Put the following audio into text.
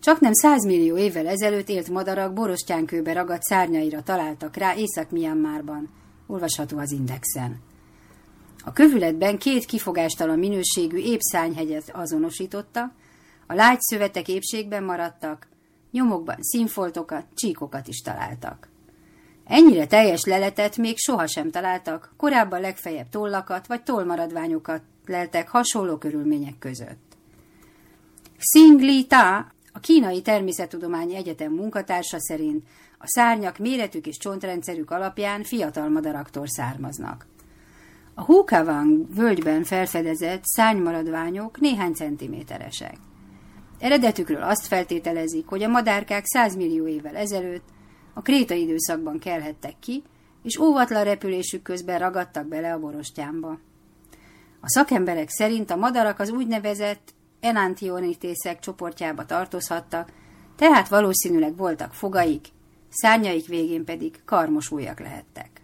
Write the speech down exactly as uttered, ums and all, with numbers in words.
Csaknem százmillió évvel ezelőtt élt madarak borostyánkőbe ragadt szárnyaira találtak rá Észak-Myanmarban. Olvasható az Indexen. A kövületben két kifogástalan minőségű épszárnyhegyet azonosította, a lágy szövetek épségben maradtak, nyomokban színfoltokat, csíkokat is találtak. Ennyire teljes leletet még sohasem találtak, korábban legfeljebb tollakat vagy tollmaradványokat leltek hasonló körülmények között. Xing Li Ta, a Kínai Természettudományi Egyetem munkatársa szerint a szárnyak méretük és csontrendszerük alapján fiatal madaraktól származnak. A Hukawang völgyben felfedezett szárnymaradványok néhány centiméteresek. Eredetükről azt feltételezik, hogy a madárkák százmillió évvel ezelőtt a krétai időszakban kelhettek ki, és óvatlan repülésük közben ragadtak bele a borostyánba. A szakemberek szerint a madarak az úgynevezett enantionitészek csoportjába tartozhattak, tehát valószínűleg voltak fogaik, szárnyaik végén pedig karmos ujjak lehettek.